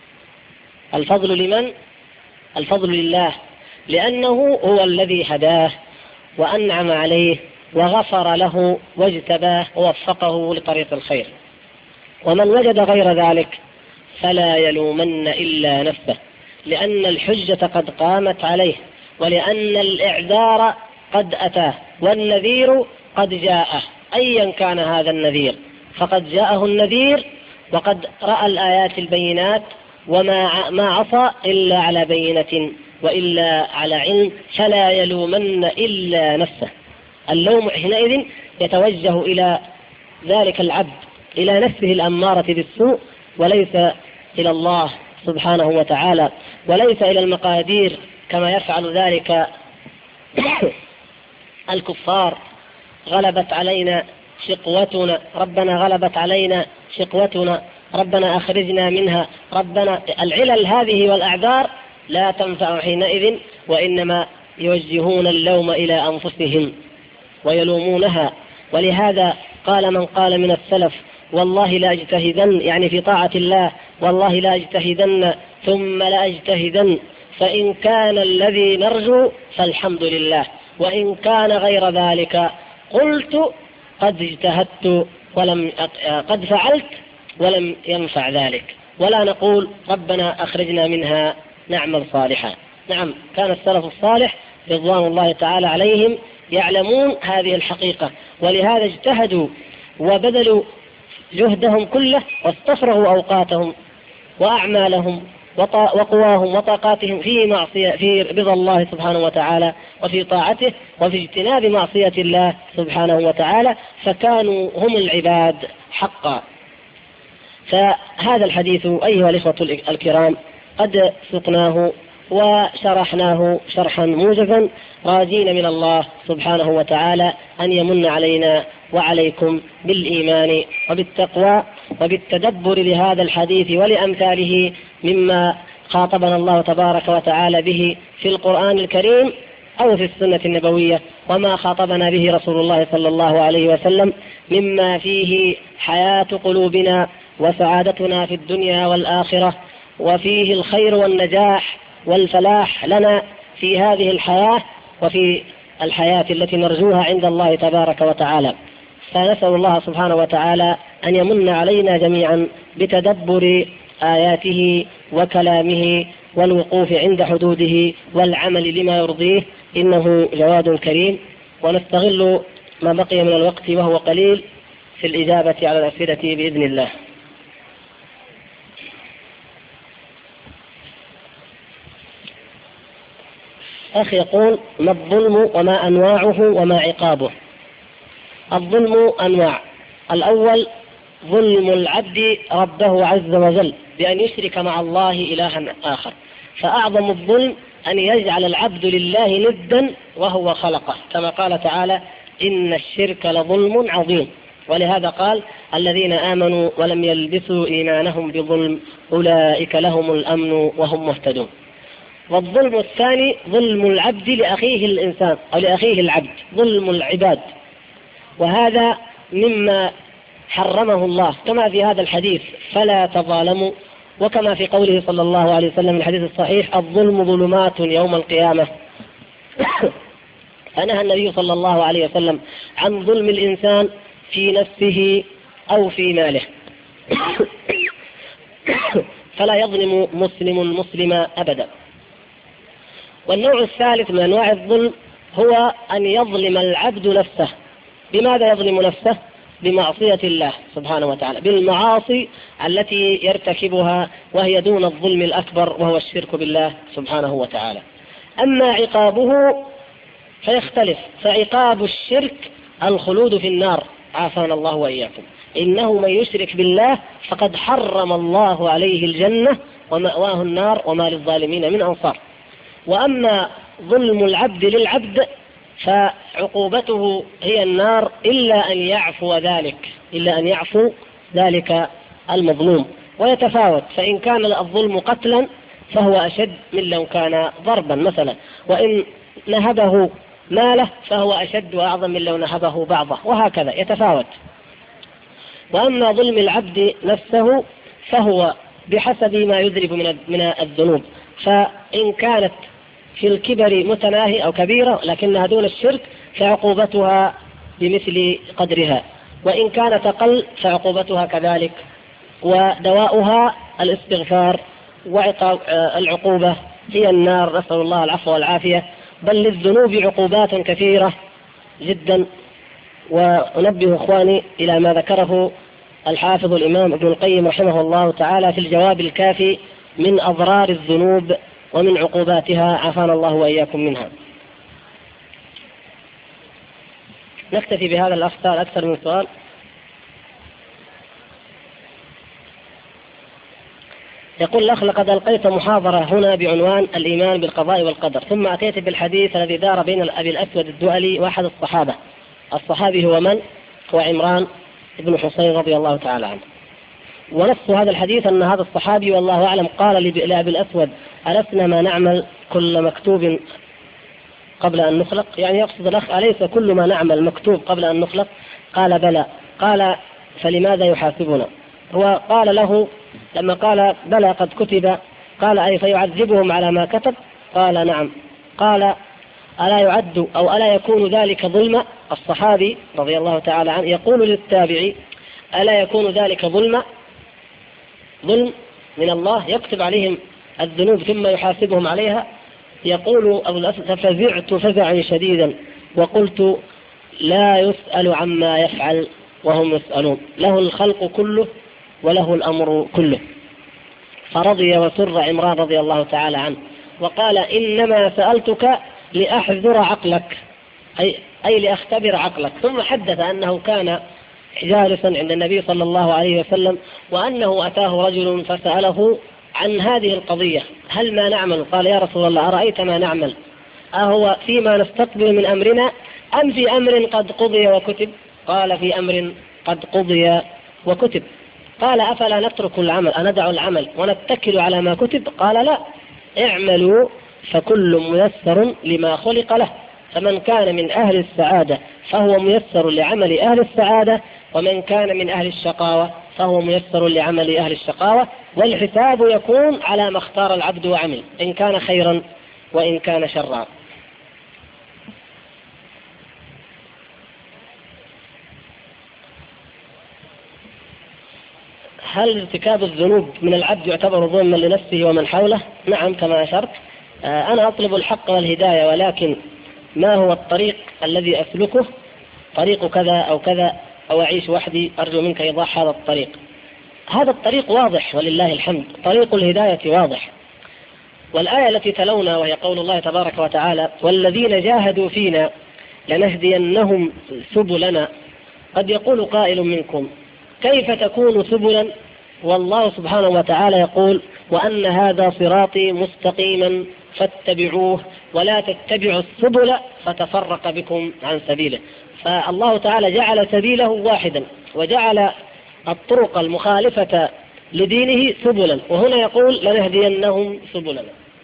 A: الفضل لمن؟ الفضل لله، لأنه هو الذي هداه وأنعم عليه وغفر له واجتباه ووفقه لطريق الخير. ومن وجد غير ذلك فلا يلومن إلا نفسه، لأن الحجة قد قامت عليه، ولأن الإعذار قد أتاه، والنذير قد جاءه، أيا كان هذا النذير فقد جاءه النذير وقد رأى الآيات البينات، وما ما عصى إلا على بينة وإلا على علم، فلا يلومن إلا نفسه. اللوم حينئذ يتوجه إلى ذلك العبد، إلى نفسه الأمارة بالسوء، وليس إلى الله سبحانه وتعالى، وليس إلى المقادير كما يفعل ذلك الكفار. غلبت علينا شقوتنا، ربنا غلبت علينا شقوتنا، ربنا أخرجنا منها، ربنا. العلل هذه والأعذار لا تنفع حينئذ، وإنما يوجهون اللوم إلى أنفسهم ويلومونها. ولهذا قال من قال من السلف والله لا أجتهدن، يعني في طاعة الله، والله لا أجتهدن ثم لا أجتهدن، فإن كان الذي نرجو فالحمد لله، وإن كان غير ذلك قلت قد اجتهدت ولم قد فعلت ولم ينفع ذلك، ولا نقول ربنا أخرجنا منها نعمل صالحا. نعم، كان السلف الصالح رضوان الله تعالى عليهم يعلمون هذه الحقيقة، ولهذا اجتهدوا وبذلوا جهدهم كله واستفرغوا أوقاتهم وأعمالهم وقواهم وطاقاتهم في معصية في رضا الله سبحانه وتعالى وفي طاعته وفي اجتناب معصية الله سبحانه وتعالى، فكانوا هم العباد حقا. فهذا الحديث أيها الإخوة الكرام قد سقناه وشرحناه شرحا موجزا، راجين من الله سبحانه وتعالى أن يمن علينا وعليكم بالإيمان وبالتقوى وبالتدبر لهذا الحديث ولأمثاله مما خاطبنا الله تبارك وتعالى به في القرآن الكريم أو في السنة النبوية، وما خاطبنا به رسول الله صلى الله عليه وسلم مما فيه حياة قلوبنا وسعادتنا في الدنيا والآخرة، وفيه الخير والنجاح والفلاح لنا في هذه الحياة وفي الحياة التي نرجوها عند الله تبارك وتعالى. فنسأل الله سبحانه وتعالى أن يمن علينا جميعا بتدبر آياته وكلامه والوقوف عند حدوده والعمل لما يرضيه، إنه جواد كريم. ونستغل ما بقي من الوقت وهو قليل في الإجابة على الأسئلة بإذن الله. أخي يقول: ما الظلم وما أنواعه وما عقابه؟ الظلم أنواع. الأول ظلم العبد ربه عز وجل بأن يشرك مع الله إلها آخر، فأعظم الظلم أن يجعل العبد لله ندا وهو خلقه، كما قال تعالى: إن الشرك لظلم عظيم. ولهذا قال: الذين آمنوا ولم يلبسوا إيمانهم بظلم أولئك لهم الأمن وهم مهتدون. والظلم الثاني ظلم العبد لأخيه الإنسان أو لأخيه العبد، ظلم العباد، وهذا مما حرمه الله كما في هذا الحديث: فلا تظالموا، وكما في قوله صلى الله عليه وسلم في الحديث الصحيح: الظلم ظلمات يوم القيامة. فنهى النبي صلى الله عليه وسلم عن ظلم الإنسان في نفسه أو في ماله. فلا يظلم مسلم مسلما أبدا. والنوع الثالث من أنواع الظلم هو أن يظلم العبد نفسه. بماذا يظلم نفسه؟ بمعصية الله سبحانه وتعالى، بالمعاصي التي يرتكبها وهي دون الظلم الأكبر وهو الشرك بالله سبحانه وتعالى. أما عقابه فيختلف، فعقاب الشرك الخلود في النار، عافانا الله وإياكم. إنه من يشرك بالله فقد حرم الله عليه الجنة ومأواه النار وما للظالمين من أنصار. وأما ظلم العبد للعبد فعقوبته هي النار إلا أن يعفو ذلك إلا أن يعفو ذلك المظلوم، ويتفاوت. فإن كان الظلم قتلا فهو أشد من لو كان ضربا مثلا، وإن نهبه ماله فهو أشد وأعظم من لو نهبه بعضه، وهكذا يتفاوت. وأما ظلم العبد نفسه فهو بحسب ما يذنب من الذنوب، فإن كانت في الكبر متناهي أو كبيرة لكنها دون الشرك فعقوبتها بمثل قدرها، وإن كانت أقل فعقوبتها كذلك، ودواؤها الاستغفار، والعقوبة هي النار، نسأل الله العفو والعافية. بل للذنوب عقوبات كثيرة جدا. وأنبه إخواني إلى ما ذكره الحافظ الإمام ابن القيم رحمه الله تعالى في الجواب الكافي من أضرار الذنوب ومن عقوباتها، عافانا الله وإياكم منها. نكتفي بهذا الأخطاء أكثر من سؤال. يقول الأخ: لقد ألقيت محاضرة هنا بعنوان الإيمان بالقضاء والقدر، ثم أتيت بالحديث الذي دار بين الأبي الأسود الدؤلي وأحد الصحابة. الصحابي هو من؟ هو عمران بن حسين رضي الله تعالى عنه. ونص هذا الحديث أن هذا الصحابي والله أعلم قال لأبي الأسود: ألسنا ما نعمل كل مكتوب قبل أن نخلق؟ يعني يقصد الأخ: أليس كل ما نعمل مكتوب قبل أن نخلق؟ قال: بلى، قال فلماذا يحاسبنا؟ هو قال له لما قال بلى قد كتب، قال أي فيعذبهم على ما كتب؟ قال نعم. قال ألا يعد أو ألا يكون ذلك ظلما؟ الصحابي رضي الله تعالى عنه يقول للتابعي ألا يكون ذلك ظلما؟ ظلم من الله يكتب عليهم الذنوب ثم يحاسبهم عليها. يقول أبو الأسود ففزعت فزعا شديدا وقلت لا يسأل عما يفعل وهم يسألون، له الخلق كله وله الأمر كله. فرضي وسر عمران رضي الله تعالى عنه وقال إنما سألتك لأحذر عقلك، أي, أي لأختبر عقلك. ثم حدث أنه كان جالسا عند النبي صلى الله عليه وسلم وأنه أتاه رجل فسأله عن هذه القضية هل ما نعمل؟ قال يا رسول الله أرأيت ما نعمل أهو فيما نستقبل من أمرنا أم في أمر قد قضي وكتب؟ قال في أمر قد قضي وكتب. قال أفلا نترك العمل أندع العمل ونتكل على ما كتب؟ قال لا، اعملوا فكل ميسر لما خلق له، فمن كان من أهل السعادة فهو ميسر لعمل أهل السعادة، ومن كان من أهل الشقاوة فهو ميسر لعمل أهل الشقاوة، والحساب يكون على ما اختار العبد وعمل إن كان خيرا وإن كان شرا. هل ارتكاب الذنوب من العبد يعتبر ظلما لنفسه ومن حوله؟ نعم كما أشرت. أنا أطلب الحق والهداية، ولكن ما هو الطريق الذي أسلكه؟ طريق كذا أو كذا أو أعيش وحدي، أرجو منك إيضاح هذا الطريق. هذا الطريق واضح ولله الحمد، طريق الهداية واضح. والآية التي تلونا وهي قول الله تبارك وتعالى والذين جاهدوا فينا لنهدينهم سبلنا. قد يقول قائل منكم كيف تكون سبلا والله سبحانه وتعالى يقول وأن هذا صراطي مستقيما فاتبعوه ولا تتبعوا السبل فتفرق بكم عن سبيله. فالله تعالى جعل سبيله واحدا وجعل الطرق المخالفة لدينه سبلا، وهنا يقول لنهدينهم سبلنا.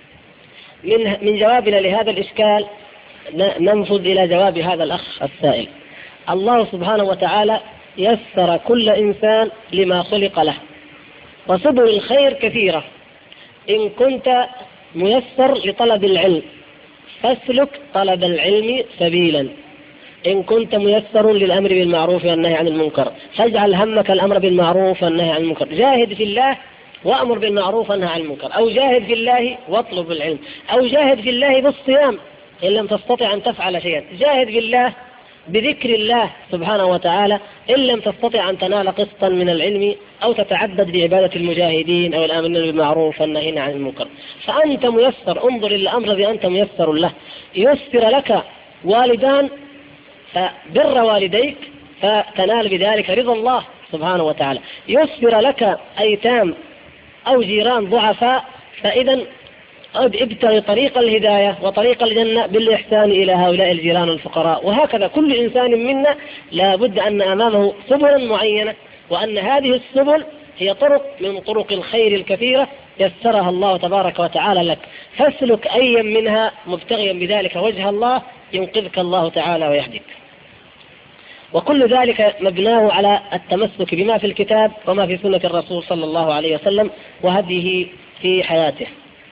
A: من من جوابنا لهذا الإشكال ننفذ إلى جواب هذا الأخ السائل. الله سبحانه وتعالى يسر كل إنسان لما خلق له، وسبل الخير كثيرة. إن كنت ميسر لطلب العلم فاسلك طلب العلم سبيلا، إن كنت ميسر للأمر بالمعروف والنهي عن المنكر فاجعل همك الأمر بالمعروف والنهي عن المنكر، جاهد في الله وأمر بالمعروف والنهي عن المنكر، أو جاهد في الله واطلب العلم، أو جاهد في الله بالصيام إن لم تستطع أن تفعل شيئا، جاهد في الله بذكر الله سبحانه وتعالى إن لم تستطع أن تنال قسطا من العلم، أو تتعبد بعبادة المجاهدين أو الآمرين بالمعروف والنهي عن المنكر. فأنت ميسر، انظر إلى الأمر الذي أنت ميسر له. يسر لك والدان فبر والديك فتنال بذلك رضا الله سبحانه وتعالى، يسر لك أيتام أو جيران ضعفاء فإذا ابتغي طريق الهداية وطريق الجنة بالإحسان إلى هؤلاء الجيران الفقراء. وهكذا كل إنسان منا لا بد أن أمامه سبلا معينة، وأن هذه السبل هي طرق من طرق الخير الكثيرة يسرها الله تبارك وتعالى لك، فاسلك أيا منها مبتغيا بذلك وجه الله ينقذك الله تعالى ويهديك. وكل ذلك مبناه على التمسك بما في الكتاب وما في سنة الرسول صلى الله عليه وسلم وهديه في حياته.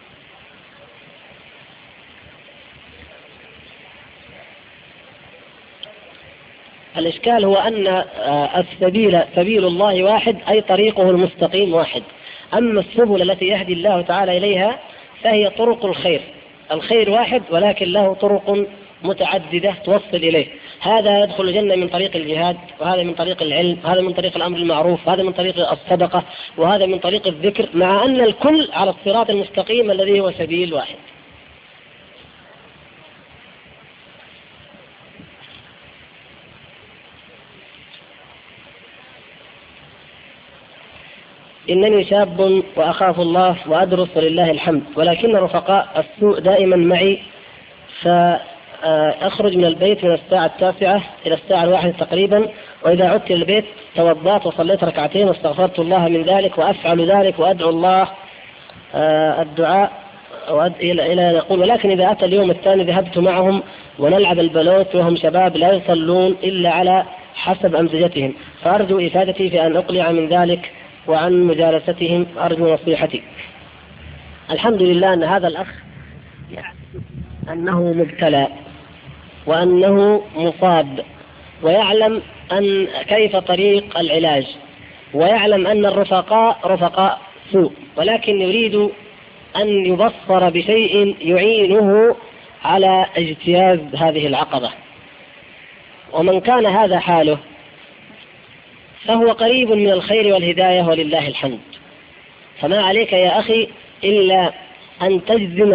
A: الإشكال هو أن السبيل سبيل الله واحد، أي طريقه المستقيم واحد، أما السبل التي يهدي الله تعالى إليها فهي طرق الخير، الخير واحد ولكن له طرق متعددة توصل إليه. هذا يدخل الجنة من طريق الجهاد، وهذا من طريق العلم، وهذا من طريق الأمر المعروف، وهذا من طريق الصدقة، وهذا من طريق الذكر، مع أن الكل على الصراط المستقيم الذي هو سبيل واحد. إنني شاب وأخاف الله وأدرس ولله الحمد، ولكن رفقاء السوء دائما معي، فأخرج من البيت من الساعة التاسعة إلى الساعة الواحدة تقريبا، وإذا عدت إلى البيت توضأت وصليت ركعتين واستغفرت الله من ذلك، وأفعل ذلك وأدعو الله الدعاء إلى إلى يقول ولكن إذا أتى اليوم الثاني ذهبت معهم ونلعب البلوت وهم شباب لا يصلون إلا على حسب أمزجتهم، فأرجو إفادتي في أن أقلع من ذلك وعن مجالستهم، أرجو نصيحتي. الحمد لله أن هذا الأخ يعلم أنه مبتلى وأنه مصاب، ويعلم أن كيف طريق العلاج، ويعلم أن الرفقاء رفقاء سوء، ولكن يريد أن يبصر بشيء يعينه على اجتياز هذه العقبة. ومن كان هذا حاله فهو قريب من الخير والهداية ولله الحمد. فما عليك يا أخي إلا أن تجزم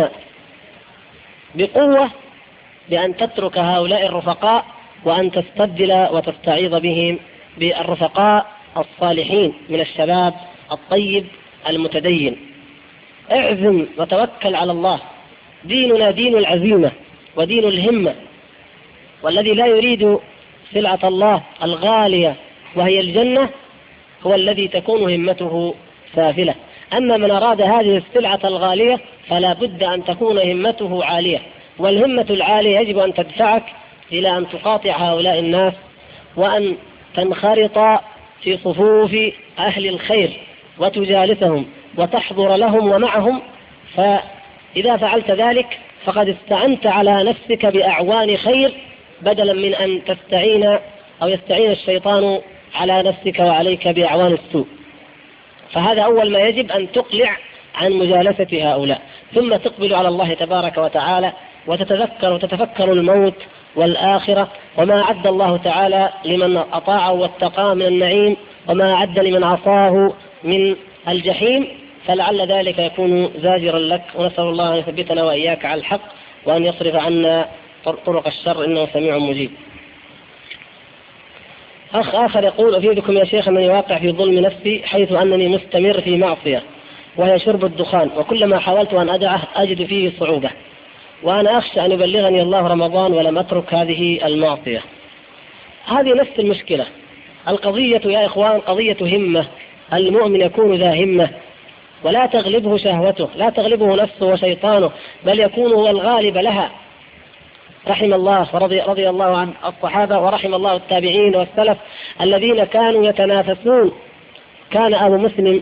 A: بقوة بأن تترك هؤلاء الرفقاء وأن تستبدل وتستعيض بهم بالرفقاء الصالحين من الشباب الطيب المتدين. اعزم وتوكل على الله. ديننا دين العزيمة ودين الهمة، والذي لا يريد سلعة الله الغالية وهي الجنة هو الذي تكون همته سافلة. أما من أراد هذه السلعة الغالية فلا بد أن تكون همته عالية، والهمة العالية يجب أن تدفعك إلى أن تقاطع هؤلاء الناس وأن تنخرط في صفوف أهل الخير وتجالسهم وتحضر لهم ومعهم. فإذا فعلت ذلك فقد استعنت على نفسك بأعوان خير بدلا من أن تستعين أو يستعين الشيطان على نفسك وعليك بأعوان السوء. فهذا أول ما يجب، أن تقلع عن مجالسة هؤلاء، ثم تقبل على الله تبارك وتعالى وتتذكر وتتفكر الموت والآخرة وما أعد الله تعالى لمن أطاعه واتقاه من النعيم، وما أعد لمن عصاه من الجحيم، فلعل ذلك يكون زاجرا لك. ونسأل الله أن يثبتنا وإياك على الحق وأن يصرف عنا طرق الشر، إنه سميع مجيب. أخ آخر يقول: أفيدكم يا شيخ أنني واقع في ظلم نفسي، حيث أنني مستمر في معصية وهي شرب الدخان، وكلما حاولت أن أدعه أجد فيه صعوبة، وأنا أخشى أن يبلغني الله رمضان ولم أترك هذه المعصية. هذه نفس المشكلة. القضية يا إخوان قضية همة. المؤمن يكون ذا همة ولا تغلبه شهوته، لا تغلبه نفسه وشيطانه، بل يكون هو الغالب لها. رحم الله ورضي رضي الله عن الصحابة، ورحم الله التابعين والسلف الذين كانوا يتنافسون. كان أبو مسلم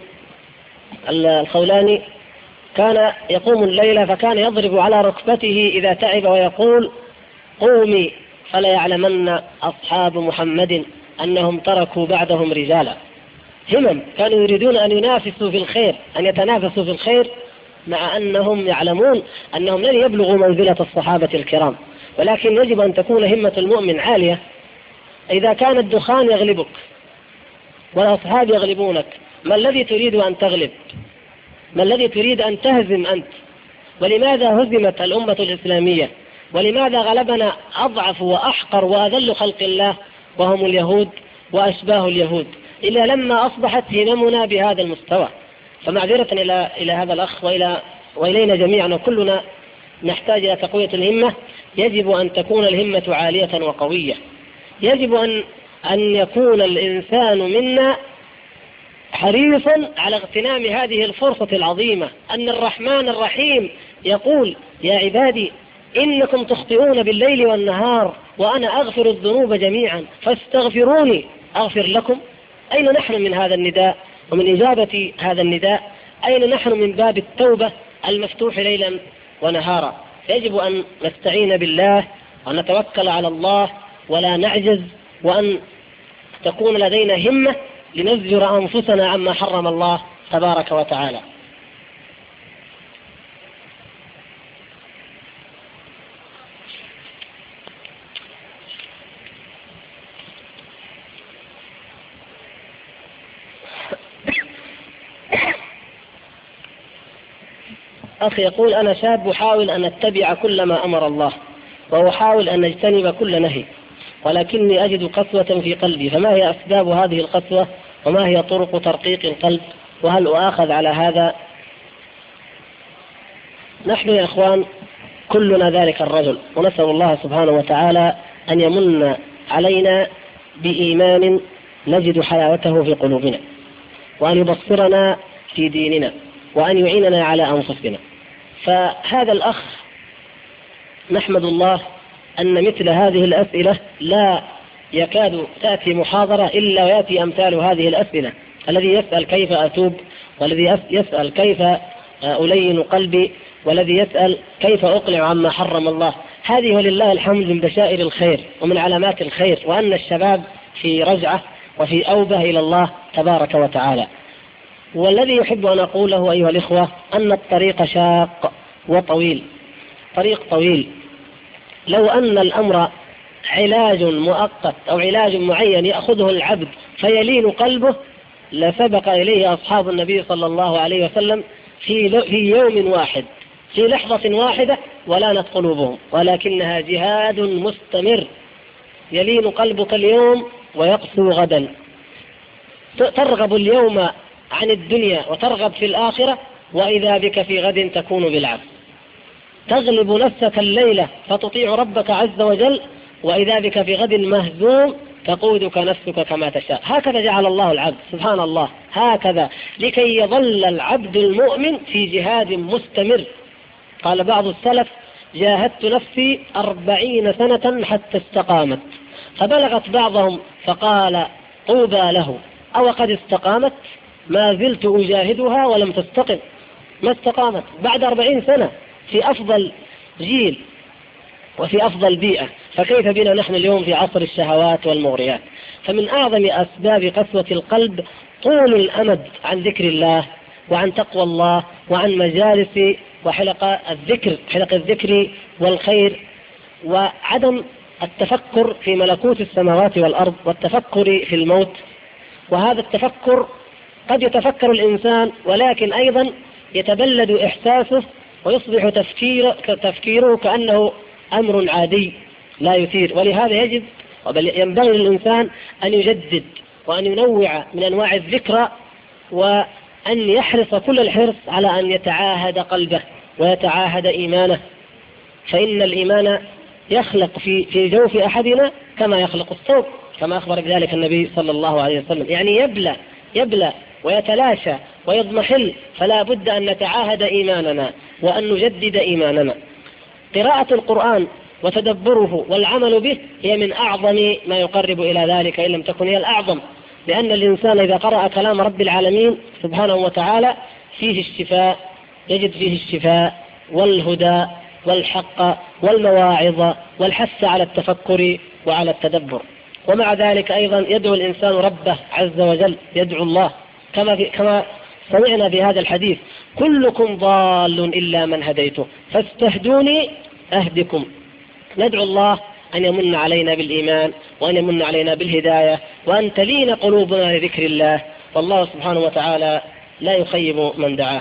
A: الخولاني كان يقوم الليل فكان يضرب على ركبته إذا تعب ويقول: قومي فلا يعلمن أصحاب محمد أنهم تركوا بعدهم رجالا. همم، كانوا يريدون أن ينافسوا في الخير، أن يتنافسوا في الخير، مع أنهم يعلمون أنهم لن يبلغوا منزلة الصحابة الكرام. ولكن يجب أن تكون همة المؤمن عالية. إذا كان الدخان يغلبك والأصحاب يغلبونك، ما الذي تريد أن تغلب؟ ما الذي تريد أن تهزم أنت؟ ولماذا هزمت الأمة الإسلامية؟ ولماذا غلبنا أضعف وأحقر وأذل خلق الله وهم اليهود وأشباه اليهود، إلا لما أصبحت هممنا بهذا المستوى؟ فمعذرة إلى إلى هذا الأخ وإلى وإلينا جميعا، وكلنا نحتاج إلى تقوية الهمة. يجب أن تكون الهمة عالية وقوية. يجب أن أن يكون الإنسان منا حريصا على اغتنام هذه الفرصة العظيمة، أن الرحمن الرحيم يقول: يا عبادي إنكم تخطئون بالليل والنهار وأنا أغفر الذنوب جميعا فاستغفروني أغفر لكم. أين نحن من هذا النداء ومن إجابة هذا النداء؟ أين نحن من باب التوبة المفتوح ليلا ونهارا؟ يجب أن نستعين بالله وأن نتوكل على الله ولا نعجز، وأن تكون لدينا همة لنزجر أنفسنا عما حرم الله تبارك وتعالى. أخي يقول: أنا شاب أحاول أن أتبع كل ما أمر الله، وأحاول أن أجتنب كل نهي، ولكني أجد قسوة في قلبي، فما هي أسباب هذه القسوة؟ وما هي طرق ترقيق القلب؟ وهل أؤاخذ على هذا؟ نحن يا إخوان كلنا ذلك الرجل، ونسأل الله سبحانه وتعالى أن يمن علينا بإيمان نجد حلاوته في قلوبنا، وأن يبصرنا في ديننا، وأن يعيننا على أنفسنا. فهذا الأخ نحمد الله أن مثل هذه الأسئلة لا يكاد تأتي محاضرة إلا ويأتي أمثال هذه الأسئلة، الذي يسأل كيف أتوب، والذي يسأل كيف ألين قلبي، والذي يسأل كيف أقلع عما حرم الله. هذه ولله الحمد من بشائر الخير ومن علامات الخير، وأن الشباب في رجعة وفي أوبة إلى الله تبارك وتعالى. والذي يحب أن أقوله أيها الإخوة أن الطريق شاق وطويل، طريق طويل. لو أن الأمر علاج مؤقت أو علاج معين يأخذه العبد فيلين قلبه لسبق إليه أصحاب النبي صلى الله عليه وسلم في في يوم واحد، في لحظة واحدة، ولانت قلوبهم، ولكنها جهاد مستمر. يلين قلبك اليوم ويقسو غدا، ترغب اليوم عن الدنيا وترغب في الآخرة، وإذا بك في غد تكون بالعكس. تغلب نفسك الليلة فتطيع ربك عز وجل، وإذا بك في غد مهزوم تقودك نفسك كما تشاء. هكذا جعل الله العبد، سبحان الله، هكذا لكي يظل العبد المؤمن في جهاد مستمر. قال بعض السلف: جاهدت نفسي أربعين سنة حتى استقامت. فبلغت بعضهم فقال: طوبى له، أو قد استقامت؟ ما زلت أجاهدها ولم تستقم، ما استقامت بعد أربعين سنة في أفضل جيل وفي أفضل بيئة، فكيف بنا نحن اليوم في عصر الشهوات والمغريات؟ فمن أعظم أسباب قسوة القلب طول الأمد عن ذكر الله وعن تقوى الله وعن مجالس وحلق الذكر حلق الذكر والخير، وعدم التفكر في ملكوت السماوات والأرض والتفكر في الموت. وهذا التفكر قد يتفكر الإنسان ولكن أيضا يتبلد إحساسه ويصبح تفكير تفكيره كأنه أمر عادي لا يثير. ولهذا يجب ينبغي للإنسان أن يجدد وأن ينوع من أنواع الذكرى، وأن يحرص كل الحرص على أن يتعاهد قلبه ويتعاهد إيمانه، فإن الإيمان يخلق في في جوف أحدنا كما يخلق الثوب، كما أخبر بذلك النبي صلى الله عليه وسلم. يعني يبلى يبلى ويتلاشى ويضمحل، فلا بد أن نتعاهد إيماننا وأن نجدد إيماننا. قراءة القرآن وتدبره والعمل به هي من أعظم ما يقرب إلى ذلك، إن لم تكن هي الأعظم، لأن الإنسان إذا قرأ كلام رب العالمين سبحانه وتعالى فيه الشفاء، يجد فيه الشفاء والهدى والحق والمواعظ والحث على التفكر وعلى التدبر. ومع ذلك أيضا يدعو الإنسان ربه عز وجل، يدعو الله كما في كما سمعنا في هذا الحديث: كلكم ضال إلا من هديته فاستهدوني أهدكم. ندعو الله أن يمن علينا بالإيمان، وأن يمن علينا بالهداية، وأن تلين قلوبنا لذكر الله، والله سبحانه وتعالى لا يخيب من دعاه.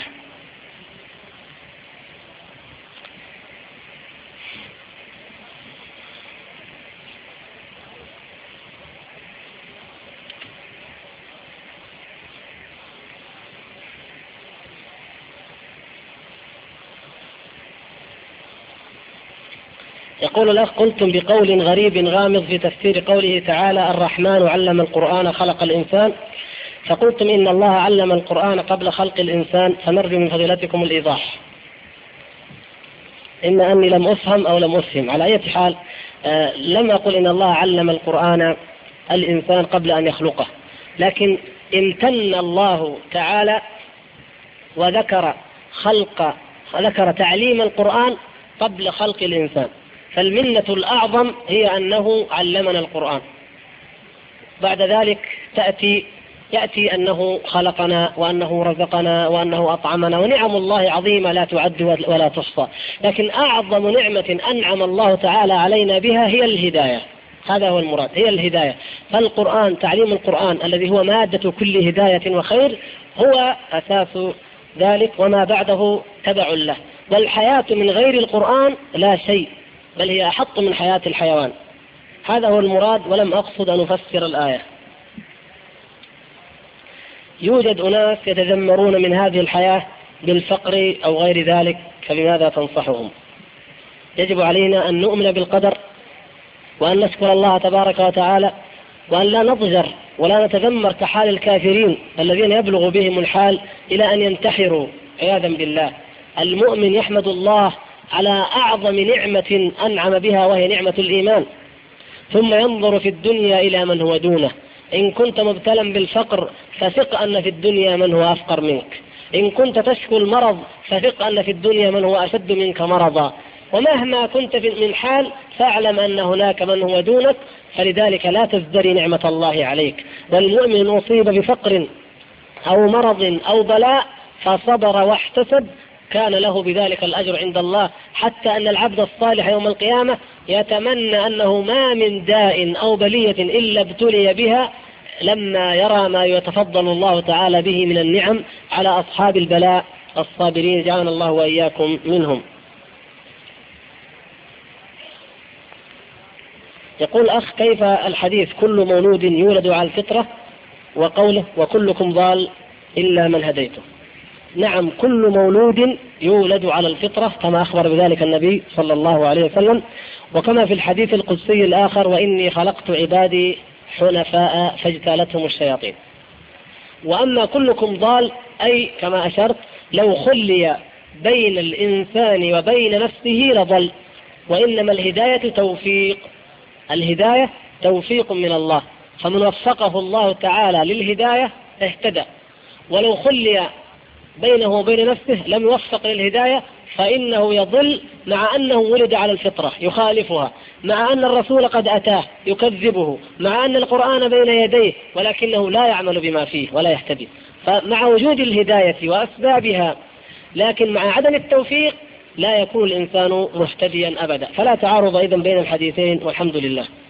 A: يقول الأخ: قلتم بقول غريب غامض في تفسير قوله تعالى: الرحمن علم القرآن خلق الإنسان، فقلتم إن الله علم القرآن قبل خلق الإنسان، فنرجو من فضيلتكم الإيضاح. إما أني لم أفهم أو لم أفهم، على أي حال آه لم أقل إن الله علم القرآن الإنسان قبل أن يخلقه، لكن امتن الله تعالى وذكر خلق ذكر تعليم القرآن قبل خلق الإنسان، فالمنة الأعظم هي أنه علمنا القرآن. بعد ذلك تأتي يأتي أنه خلقنا وأنه رزقنا وأنه أطعمنا، ونعم الله عظيمة لا تعد ولا تحصى، لكن أعظم نعمة أنعم الله تعالى علينا بها هي الهداية. هذا هو المراد، هي الهداية. فالقرآن، تعليم القرآن الذي هو مادة كل هداية وخير، هو أساس ذلك، وما بعده تبع له. والحياة من غير القرآن لا شيء، بل هي أحط من حياة الحيوان. هذا هو المراد، ولم أقصد أن أفسر الآية. يوجد أناس يتذمرون من هذه الحياة بالفقر أو غير ذلك، فبماذا تنصحهم؟ يجب علينا أن نؤمن بالقدر، وأن نشكر الله تبارك وتعالى، وأن لا نضجر ولا نتذمر كحال الكافرين الذين يبلغ بهم الحال إلى أن ينتحروا عياذا بالله. المؤمن يحمد الله على أعظم نعمة أنعم بها، وهي نعمة الإيمان. ثم ينظر في الدنيا إلى من هو دونه. إن كنت مبتلا بالفقر فثق أن في الدنيا من هو أفقر منك، إن كنت تشكو المرض فثق أن في الدنيا من هو أشد منك مرضا، ومهما كنت من حال فاعلم أن هناك من هو دونك، فلذلك لا تزدري نعمة الله عليك. والمؤمن أصيب بفقر أو مرض أو بلاء فصبر واحتسب كان له بذلك الأجر عند الله، حتى أن العبد الصالح يوم القيامة يتمنى أنه ما من داء أو بلية إلا ابتلي بها لما يرى ما يتفضل الله تعالى به من النعم على أصحاب البلاء الصابرين، جعلنا الله وإياكم منهم. يقول أخ: كيف الحديث كل مولود يولد على الفطرة وقوله وكلكم ضال إلا من هديته؟ نعم، كل مولود يولد على الفطرة كما أخبر بذلك النبي صلى الله عليه وسلم، وكما في الحديث القدسي الآخر: وإني خلقت عبادي حنفاء فاجتالتهم الشياطين. وأما كلكم ضال أي كما أشرت لو خلي بين الإنسان وبين نفسه لضل، وإنما الهداية توفيق، الهداية توفيق من الله، فمن وفقه الله تعالى للهداية اهتدى، ولو خلي بينه وبين نفسه لم يوفق للهداية فإنه يضل، مع أنه ولد على الفطرة يخالفها، مع أن الرسول قد أتاه يكذبه، مع أن القرآن بين يديه ولكنه لا يعمل بما فيه ولا يهتدي. فمع وجود الهداية وأسبابها لكن مع عدم التوفيق لا يكون الإنسان مهتديا أبدا، فلا تعارض أيضا بين الحديثين، والحمد لله.